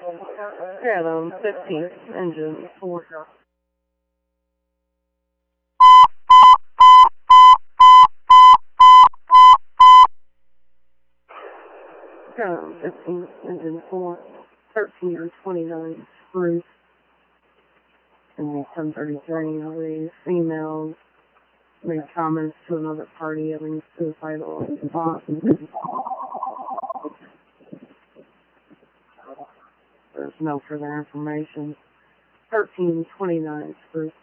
Yeah, the 15th engine, 4. Come, 15th engine, 4. 13 or 29, Spruce. And the 1033, all these females made comments to another party having suicidal thoughts. There's no further information. 1329 Spruce.